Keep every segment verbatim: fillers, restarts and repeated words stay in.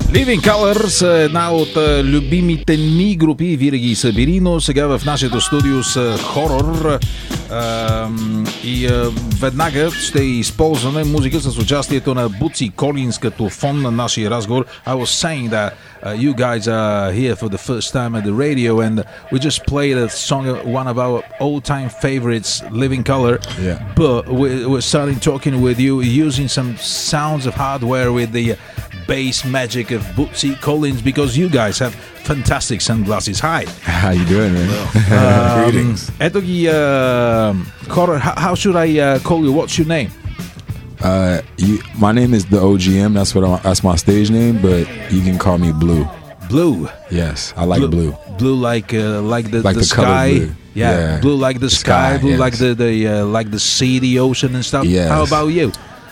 Living Colour са една от а, любимите ми групи, винаги са били, но сега в нашето студио са хорор а, и а, веднага ще използваме музика с участието на Bootsy Collins като фон на нашия разговор. I was saying that uh, you guys are here for the first time at the radio and we just played a song, one of our old-time favorites, Living Colour. Yeah. But we, we're starting talking with you using some sounds of hardware with the bass magic of Bootsy Collins because you guys have fantastic sunglasses. Hi. How you doing, man? Um, Greetings. Ето ги uh, хора. How, how should I uh, call you? What's your name? Uh, you, my name is the O G M. That's what I'm, that's my stage name, but you can call me Blue. Blue. Yes, I like Blue. Blue. Blue like uh, like the, Like the, the color sky. blue. Yeah. Yeah. Blue like the, The sky. sky, Blue yes. like the the uh, like the sea, the ocean and stuff. Yes. How about you?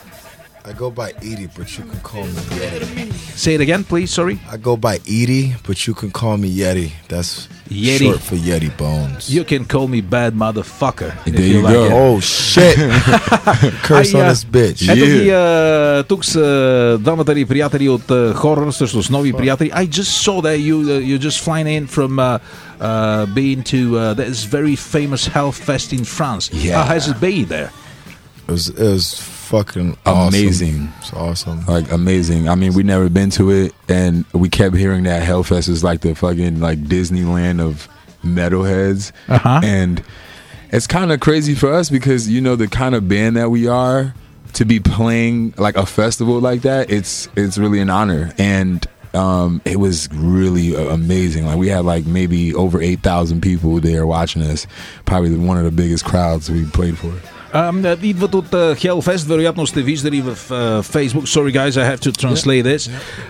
I go by Edie, but you can call me Yeti. Say it again, please. Sorry. I go by Edie, but you can call me Yeti. That's Yeti. short for Yeti Bones. You can call me bad motherfucker. if There you like go. it. Oh shit! Curse I, on uh, this bitch. Ето Yeah. ги, а, тук са двамата ни приятели от uh, хорор, всъщност нови приятели. I just saw that you uh, you just flying in from uh, uh, being to uh, this very famous Hellfest in France. Yeah. How has it been there? It was it was fucking awesome. Amazing. It's awesome. Like amazing. I mean, we never been to it, and we kept hearing that Hellfest is like the fucking like Disneyland of metalheads, Uh-huh. and it's kind of crazy for us because you know the kind of band that we are, to be playing like a festival like that, it's it's really an honor, and um, it was really uh, amazing. Like we had like maybe over eight thousand people there watching us, probably one of the biggest crowds we played for. Um, идват от uh, Hellfest, вероятно сте виждали в uh, Facebook. Sorry guys, I have to translate this.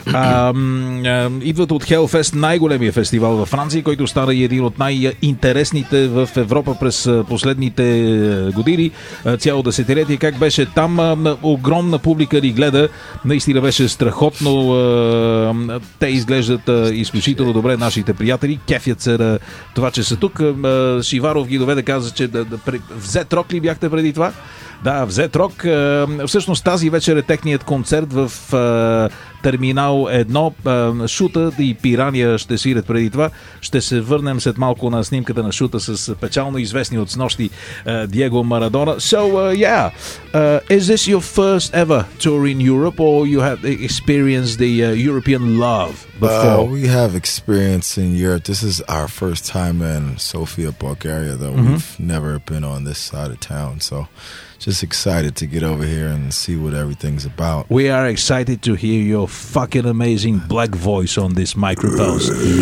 Um, um, идват от Hellfest, най-големия фестивал във Франция, който стана и един от най-интересните в Европа през uh, последните uh, години, uh, цяло десетилетие. Как беше там, uh, огромна публика ни гледа, наистина беше страхотно. Uh, те изглеждат uh, изключително добре, нашите приятели. Кефят се uh, това, че са тук. Uh, Шиваров ги доведе, каза, че да, да, взет рок ли бяхте преди това? Да, в Z-Rock. Всъщност тази вечер е техният концерт в е, Терминал едно. Е, Шута и Пирания ще свирят преди това. Ще се върнем след малко на снимката на Шута с печално известни от снощи е, Диего Марадона. So, uh, yeah. Uh, is this your first ever tour in Europe or you have experienced the uh, European love before? Uh, we have experience in Europe. This is our first time in Sofia, Bulgaria, though. Mm-hmm. We've never been on this side of town, so just excited to get over here and see what everything's about. We are excited to hear your fucking amazing black voice on this microphone.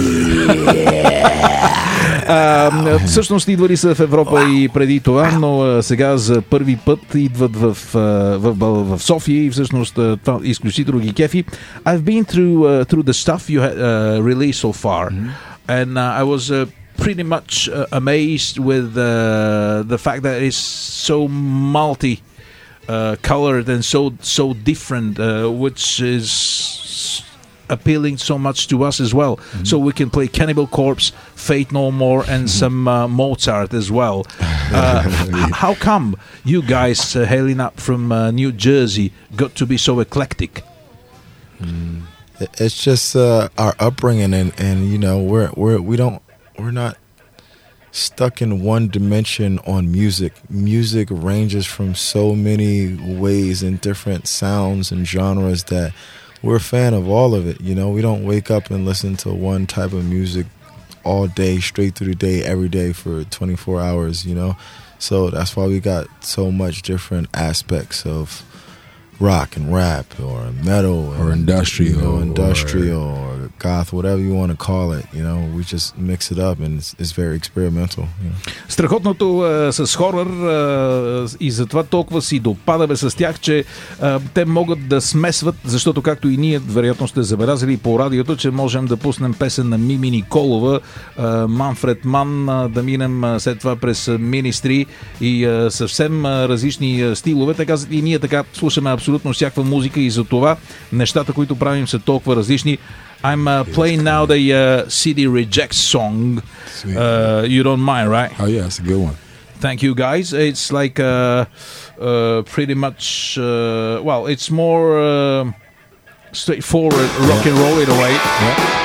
Uh, всъщност идвали са в Европа и преди това, но сега за първи път идват в, в, в, в София и всъщност това изключително ги кефи. I've been through, uh, through the stuff you had uh, released so far, mm-hmm. and uh, I was uh, pretty much uh, amazed with uh, the fact that it's so multi uh, colored and so so different, uh, which is appealing so much to us as well. Mm-hmm. So we can play Cannibal Corpse, Fate No More, and some uh, Mozart as well. Uh, h- how come you guys uh, hailing up from uh, New Jersey got to be so eclectic? Mm. It's just uh, our upbringing, and, and you know we're we're we don't we're not stuck in one dimension on music. Music ranges from so many ways and different sounds and genres that we're a fan of all of it. You know, we don't wake up and listen to one type of music all day, straight through the day, every day for twenty-four hours, you know. So that's why we got so much different aspects of rock and rap or metal Or and, industrial, you know, industrial or- or goth, whatever you want to call it. You know, we just mix it up, and it's, it's very experimental. You know? Страхотното а, с хорър а, и затова толкова си допадаме с тях, че а, те могат да смесват, защото както и ние, вероятно сте забелязали по радиото, че можем да пуснем песен на Мими Николова, а, Манфред Ман, а, да минем а, след това през Министри и а, съвсем а, различни а, стилове. Така и ние така слушаме абсолютно всякаква музика и за това нещата, които правим, са толкова различни. I'm uh, playing now the uh, C D Reject song. Uh, you don't mind, right? Oh yeah, it's a good one. Thank you, guys. It's like uh, uh, pretty much, uh, well, it's more uh, straightforward rock and roll in a way. Yeah.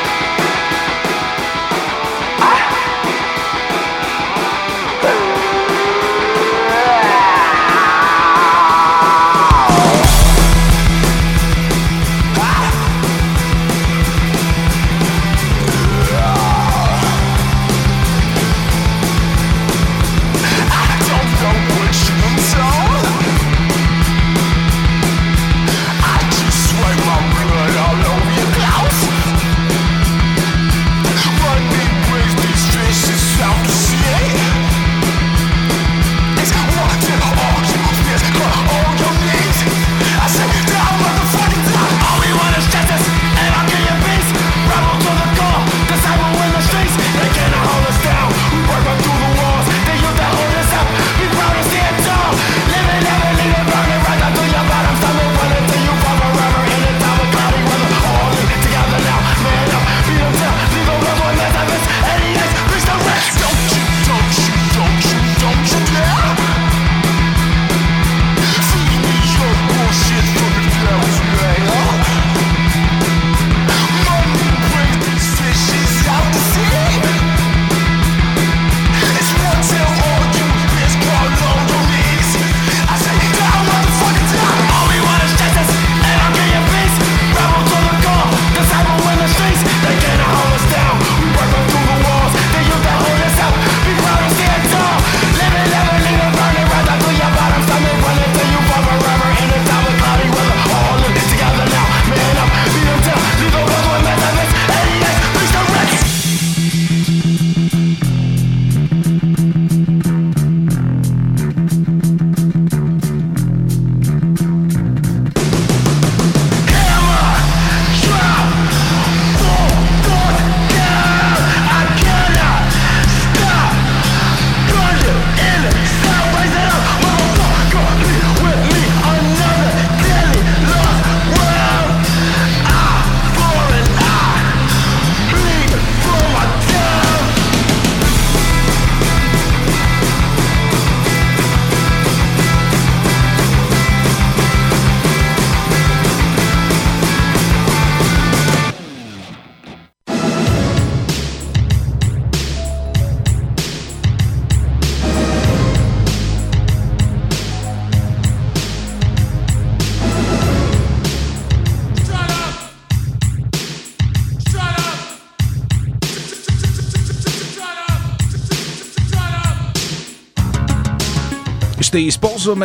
Ще използваме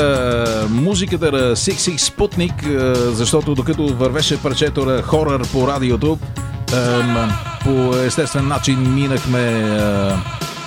а, музиката на Six Six Sputnik, а, защото докато вървеше парчето на хорър по радиото, а, по естествен начин минахме а,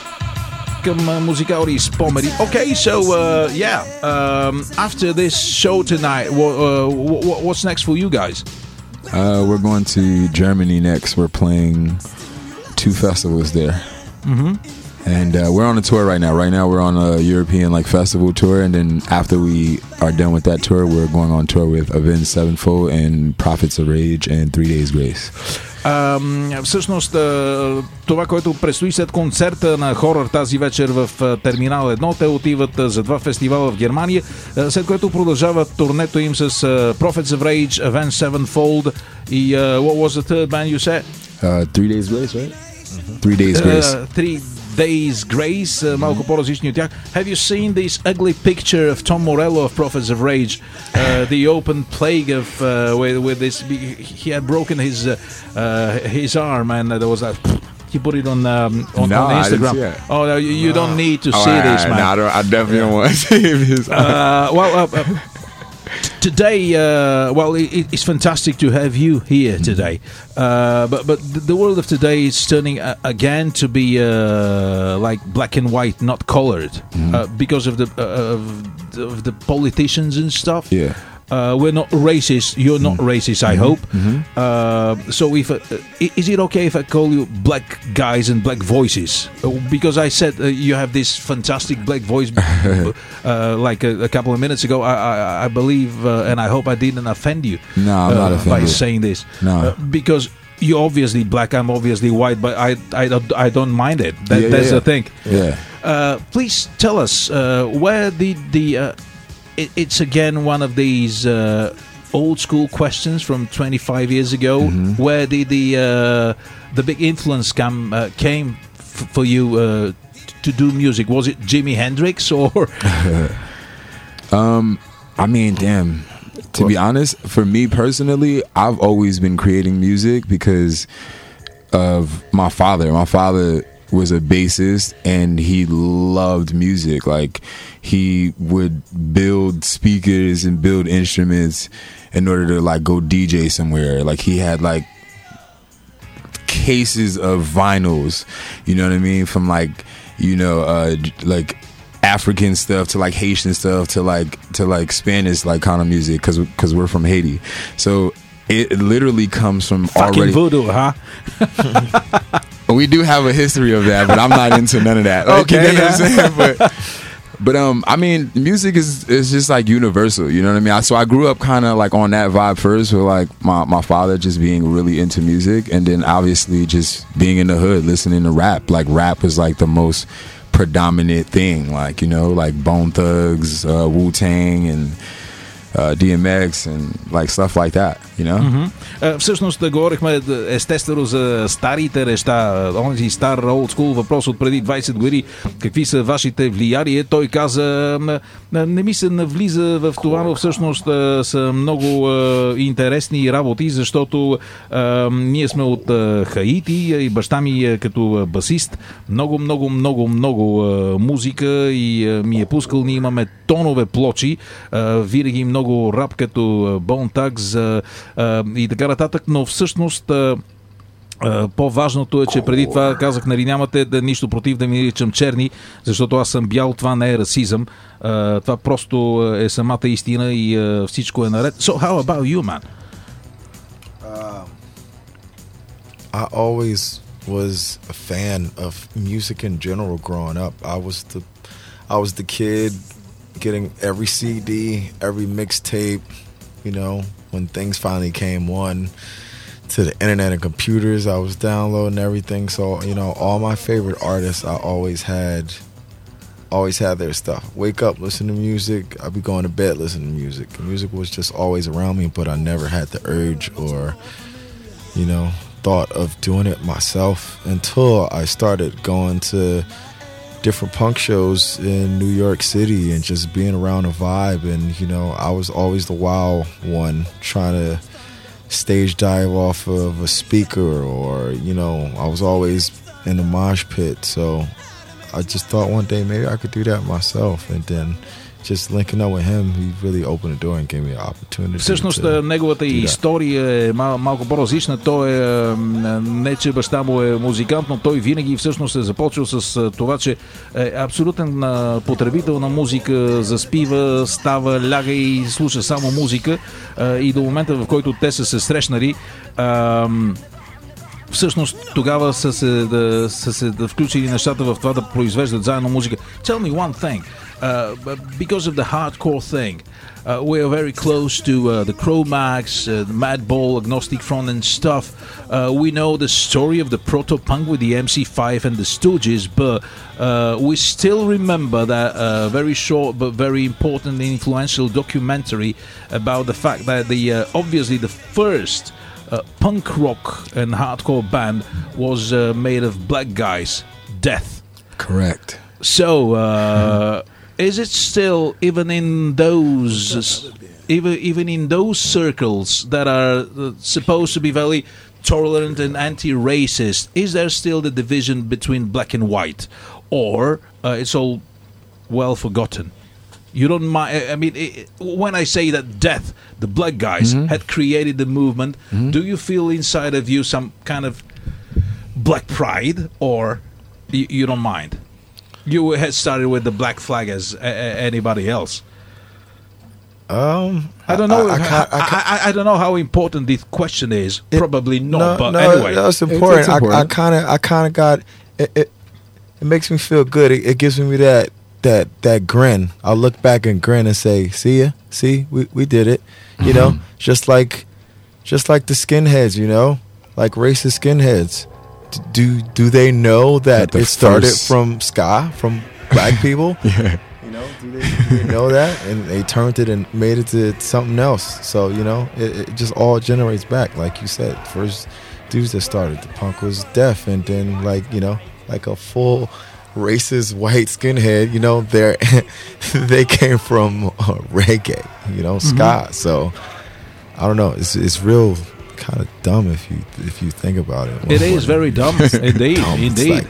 към музикални спомени. Okay, so uh, yeah, um, after this show tonight, what, uh, what, what's next for you guys? Uh, we're going to Germany next. We're playing two festivals there. Mm-hmm. And uh, we're on a tour right now. Right now we're on a European like festival tour, and then after we are done with that tour, we're going on tour with Avenged Sevenfold and Prophets of Rage and Three Days Grace. Uh, всъщност uh, това, което предстои след концерта на хорър тази вечер в uh, Терминал едно, те отиват uh, за два фестивала в Германия, uh, след което продължават турнето им с uh, Prophets of Rage, Avenged Sevenfold и uh, what was the third band you said? Uh, Three Days Grace, right? Mm-hmm. Three Days Grace. Uh, three Days Grace, uh, малко по-различни от тях. Have you seen this ugly picture of Tom Morello of Prophets of Rage? Uh, the open plague of uh, with, with this, he had broken his uh, uh, his arm, and there was that. He put it on um, on, no, on Instagram. I didn't see it. Oh, no, you, you no. don't need to oh, see right, this, right, man. No, I, don't, I definitely yeah. don't want to see his arm. Uh, well. Uh, uh, Today, uh, well, it, it's fantastic to have you here today. Uh, but but the world of today is turning uh, again to be uh, like black and white, not colored, mm-hmm. uh, because of the uh, of, the, of the politicians and stuff. Yeah. Uh, we're not racist. You're not mm-hmm. racist, I mm-hmm. hope. Mm-hmm. Uh, so, if uh, is it okay if I call you black guys and black voices? Uh, because I said uh, you have this fantastic black voice, uh, like a, a couple of minutes ago. I, I, I believe, uh, and I hope I didn't offend you. No, I'm uh, not offended by saying this. No, uh, because you're obviously black. I'm obviously white, but I, I don't, I don't mind it. That, yeah, that's yeah. the thing. Yeah. Uh, please tell us uh, where did the. Uh, It's again one of these uh, old school questions from twenty-five years ago. Mm-hmm. Where did the uh, the big influence come uh, came f- for you uh, to do music? Was it Jimi Hendrix or? um, I mean, damn. To be honest, for me personally, I've always been creating music because of my father. My father was a bassist and he loved music. Like, he would build speakers and build instruments in order to like go D J somewhere. Like, he had like cases of vinyls, you know what I mean, from like, you know, uh like African stuff to like Haitian stuff to like to like Spanish like kind of music, because because we're from Haiti. So it literally comes from fucking already voodoo, huh? We do have a history of that, but I'm not into none of that. Like, Okay, you know yeah. what I'm saying? But but um, I mean, music is is just like universal. You know what I mean? I, so I grew up kind of like on that vibe first, with like my my father just being really into music, and then obviously just being in the hood, listening to rap. Like, rap was like the most predominant thing, like, you know, like Bone Thugs, uh, Wu-Tang and uh, D M X and like stuff like that, you know? Mm-hmm. Uh, всъщност говорихме естествено за старите неща, онзи стар old school въпрос от преди двайсет години, какви са вашите влияния. Той каза, не ми се навлиза в това, но всъщност са много интересни работи, защото а, ние сме от а, Хаити и баща ми е като басист. Много, много, много, много а, музика и а, ми е пускал. Ние имаме тонове плочи, а, винаги много рап като Bone Thugs а, и така нататък, но всъщност а, а, по-важното е, че преди това казах, нали, нямате да, нищо против да ми наричам черни, защото аз съм бял, това не е расизъм, а, това просто е самата истина и а, всичко е наред. So how about you, man? Uh, I always was a fan of music in general growing up. I was the I was the kid getting every C D, every mixtape, you know, when things finally came one to the internet and computers, I was downloading everything. So, you know, all my favorite artists, I always had, always had their stuff. Wake up, listen to music. I'd be going to bed, listening to music. Music was just always around me, but I never had the urge or, you know, thought of doing it myself until I started going to different punk shows in New York City and just being around a vibe. And, you know, I was always the wild one trying to stage dive off of a speaker, or, you know, I was always in the mosh pit. So I just thought one day maybe I could do that myself. And then just linking up with him, he really opened the door and gave me an opportunity. Всъщност неговата история е мал, малко по-различна. Той е не, че баща му е музикант, но той винаги всъщност е започвал с това, че е абсолютен потребител на музика, заспива, става, ляга и слуша само музика. И до момента, в който те са се срещнали, всъщност тогава са се, да, са се да включили нещата в това да произвеждат заедно музика. Tell me one thing. Uh, because of the hardcore thing, uh, we are very close to uh, the Cro-Mags, uh, the Madball, Agnostic Front and stuff. Uh, we know the story of the proto-punk with the M C five and the Stooges, but uh, we still remember that uh, very short but very important and influential documentary about the fact that the uh, obviously the first uh, punk rock and hardcore band was uh, made of black guys, Death. Correct. So, uh, is it still, even in those, even even in those circles that are uh, supposed to be very tolerant and anti-racist, is there still the division between black and white, or uh, it's all well forgotten? You don't mind? I mean, it, when I say that Death, the black guys, mm-hmm. had created the movement, mm-hmm. do you feel inside of you some kind of black pride, or you, you don't mind? You had started with the black flag as uh, anybody else. Um, I don't know. I, I, how, I, I, I, I don't know how important this question is. it, Probably not, no, but no, anyway, that's important. It's, it's important. I kind of, I kind of got it, it. It makes me feel good. It, it gives me that that that grin. I look back and grin and say, "See ya, see, we we did it." You mm-hmm. know, just like, just like the skinheads. You know, like racist skinheads. Do do they know that, that the it started first... from ska, from black people? Yeah. You know, Do they, do they know that? And they turned it and made it to something else. So, you know, it, it just all generates back. Like you said, first dudes that started the punk was deaf, and then like, you know, like a full racist white skinhead, you know, they they came from uh, reggae, you know, ska. Mm-hmm. So I don't know. It's it's real kind of dumb if you if you think about it. It is very dumb. Indeed, indeed.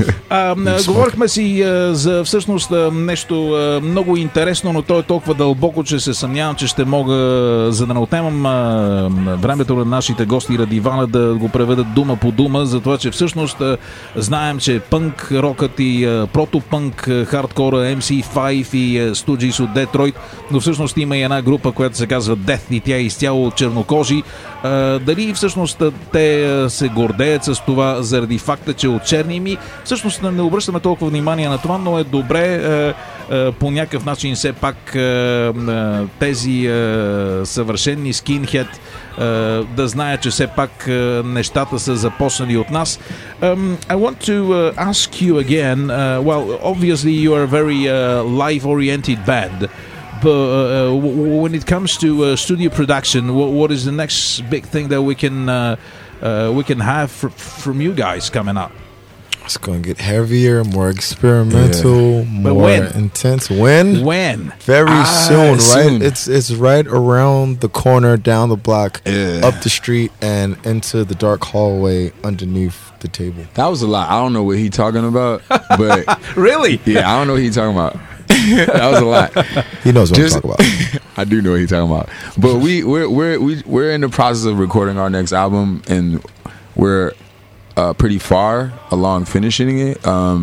Uh, говорихме си uh, за всъщност uh, нещо uh, много интересно, но то е толкова дълбоко, че се съмнявам, че ще мога, за да не отнемам uh, времето на нашите гости Радивана, да го преведат дума по дума, за това, че всъщност uh, знаем, че пънк рокът и uh, протопънк, uh, хардкора, Ем Си файв и uh, Stooges от Детройт, но всъщност има и една група, която се казва Death и тя е изцяло чернокожи. Uh, дали всъщност те се гордеят с това заради факта, че от черни ми, всъщност не обръщаме толкова внимание на това, но е добре е, е, по някакъв начин все пак е, е, тези е, съвършенни скинхед е, да знаят, че все пак е, нещата са започнали от нас. Um, I want to uh, ask you again, uh, well, obviously you are a very uh, live-oriented band. But uh, w- when it comes to uh, studio production, w- what is the next big thing that we can uh, uh, we can have fr- from you guys coming up? It's going to get heavier, more experimental, yeah. more when? intense. When? When? Very ah, soon, right? Soon. It's it's right around the corner, down the block, yeah. up the street, and into the dark hallway underneath the table. That was a lot. I don't know what he talking about, but Really? Yeah, I don't know what he talking about. That was a lot. He knows what Just, I'm talking about. I do know what he's talking about. But we we're we're we, we're in the process of recording our next album, and we're uh, pretty far along finishing it. Um,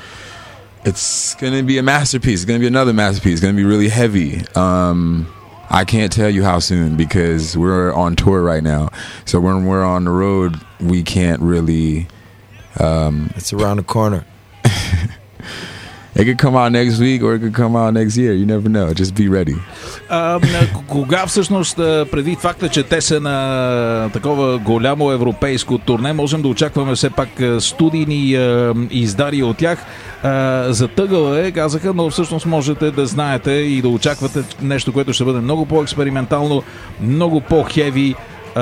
it's gonna be a masterpiece. It's gonna be another masterpiece. It's gonna be really heavy. Um, I can't tell you how soon because we're on tour right now. So when we're on the road, we can't really. Um, it's around the corner. It could come out next week or it could come out next year. You never know. Just be ready. Uh, кога всъщност, преди факта, че те са на такова голямо европейско турне, можем да очакваме все пак студийни uh, издария от тях? Uh, затъгъл е, казаха, но всъщност можете да знаете и да очаквате нещо, което ще бъде много по-експериментално, много по-хеви.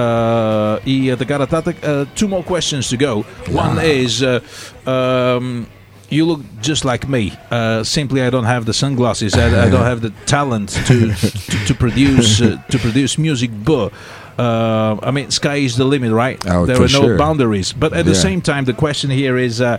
Uh, и така нататък. Uh, two more questions to go. One is... Uh, um, You look just like me. Uh, simply, I don't have the sunglasses. I, I don't have the talent to to, to produce uh, to produce music. But uh, I mean, sky is the limit, right? Oh, there for are no sure. boundaries. But at the Yeah. same time, the question here is: uh,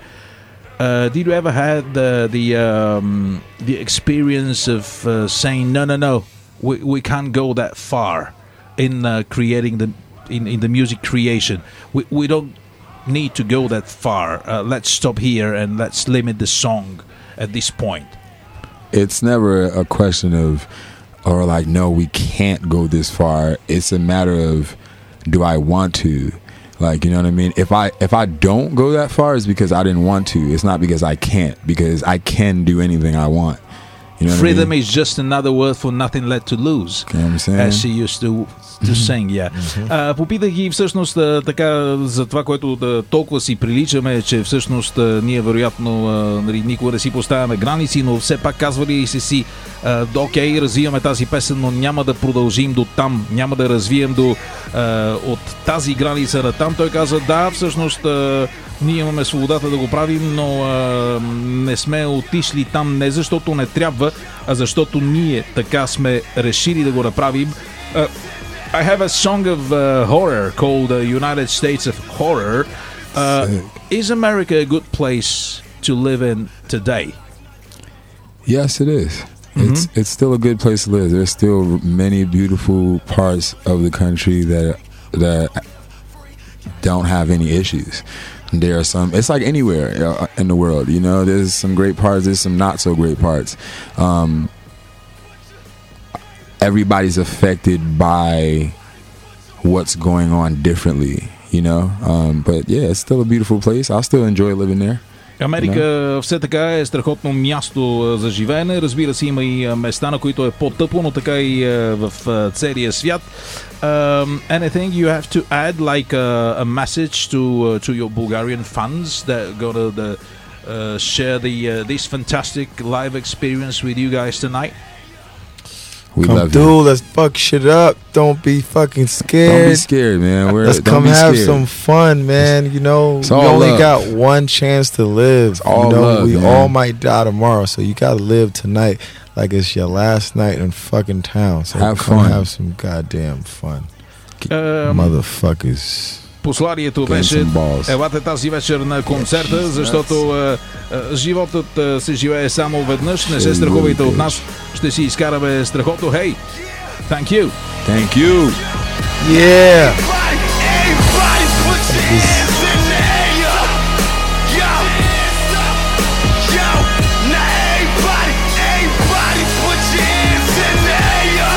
uh, did you ever had the the um, the experience of uh, saying, "No, no, no, we we can't go that far in uh, creating the in, in the music creation. We we don't." need to go that far. Uh, let's stop here and let's limit the song at this point. It's never a question of, or like, no, we can't go this far. It's a matter of, do I want to? Like, you know what I mean? If I if I don't go that far, it's because I didn't want to. It's not because I can't, because I can do anything I want. You know Freedom what I mean? is just another word for nothing left to lose. You know what I'm saying? As she used to to sing, yeah. Uh, попитах ги всъщност uh, така за това, което uh, толкова си приличаме, че всъщност uh, ние вероятно uh, нали, никога не си поставяме граници, но все пак казвали и се си uh, окей, развиваме тази песен, но няма да продължим до там, няма да развием до uh, от тази граница на там. Той каза, да, всъщност uh, ние имаме свободата да го правим, но uh, не сме отишли там не защото не трябва, а защото ние така сме решили да го направим. Uh, I have a song of uh, horror called uh, United States of Horror. Uh, is America a good place to live in today? Yes, it is. Mm-hmm. It's it's still a good place to live. There's still many beautiful parts of the country that that don't have any issues. There are some. It's like anywhere uh, in the world. You know, there's some great parts. There's some not so great parts. Um, everybody's affected by what's going on differently, you know. Um, but yeah, it's still a beautiful place. I still enjoy living there. Америка no. все така е страхотно място за живеене. Разбира се, има и места, на които е по-тъпо, но така и в целия свят. Um, anything you have to add, like a, a message to uh, to your Bulgarian fans that gonna the uh, share the uh, this fantastic live experience with you guys tonight. We come love through, you. let's fuck shit up. Don't be fucking scared. Don't be scared, man. We're, Let's don't come be have scared. some fun, man. You know, It's we all only love. got one chance to live. It's all you know, love, we man. all might die tomorrow, so you gotta live tonight like it's your last night in fucking town. So Have come fun. have some goddamn fun, Um, motherfuckers. Посланието Game беше: some balls. елате тази вечер на концерта, защото а, а, животът а, се живее само веднъж. Не се страхувайте от нас. Ще си изкараме страхото. Hey, thank you. Thank you. Yeah. Everybody put your hands in the air. Yo, yo, now everybody, everybody put your hands in the air.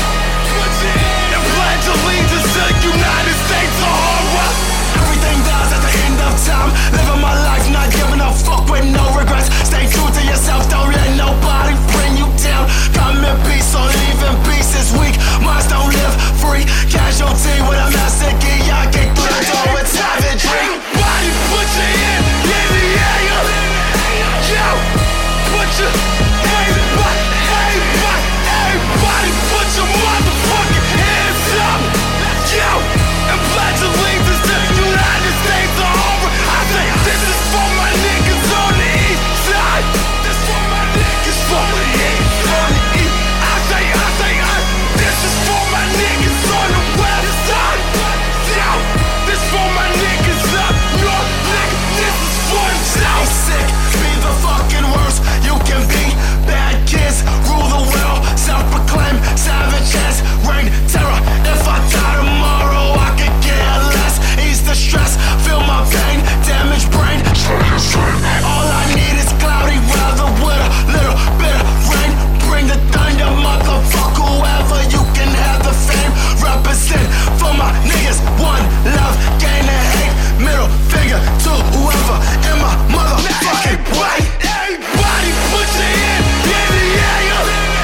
And pledge allegiance to the United States of horror. Everything dies at the end of time. Living my life, not giving a fuck with no regrets. Stay true to yourself, don't let nobody bring you down. Come in peace or leave in peace this week. Minds don't live free. Casualty with a master key. I kick through the door with savagery. Everybody put your hand in the air. Yo, put your everybody, everybody, everybody put your motherfucking hands up. Yo, and pledge allegiance to the United States of horror. I say this is for my niggas on the east side. This for my niggas on the east, on the east. I say, I say, I. This is for my niggas on the west side. Yo, this for my niggas up north, nigga. This is for the south. Sick, be the fucking worst you can be. Bad kids rule the world. Self-proclaimed savages reign terror. If I die tomorrow, I could care less. Ease the stress, feel my pain, damaged brain. All I need is cloudy weather with a little bit of rain. Bring the thunder, motherfucker. Whoever you can have the fame. Represent for my niggas. One love, gain and hate. Middle finger to whoever in my motherfucking way. Everybody put your hand in the air.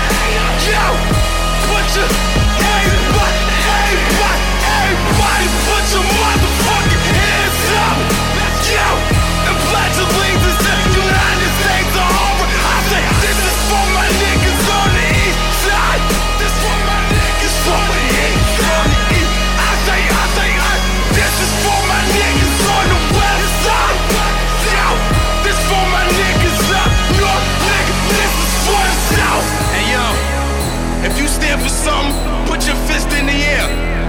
Yo, put your everybody, everybody, everybody put your motherfucking hands up. Yo, and pledge allegiance to the United States of horror. I say this is for my niggas on the east side. This for my niggas on the east, on the east. I say, I say, I. This is for my niggas on the west side. Yo, this for my niggas up north, nigga. This is for the south. Hey yo, if you stand for something, put your fist in the air.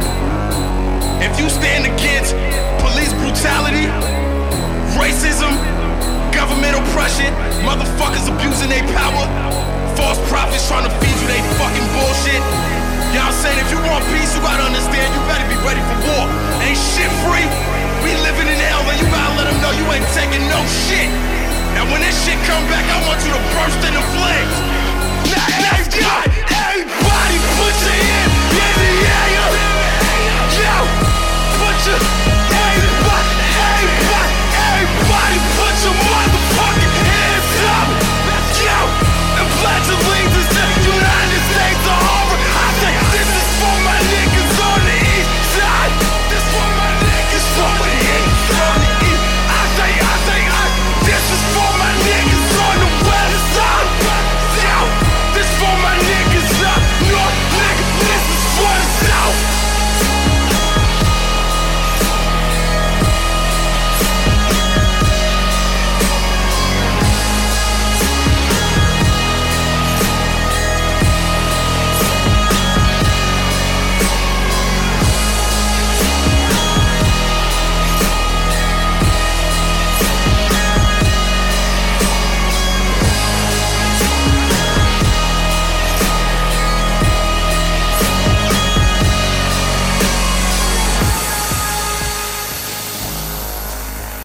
If you stand against police brutality, racism, government oppression, motherfuckers abusing their power, false prophets trying to feed you they fucking bullshit. You know what I'm saying? If you want peace, you gotta understand you better be ready for war. Ain't shit free. We living in hell, and you gotta let them know you ain't taking no shit. And when this shit come back, I want you to burst into flames. Now, everybody,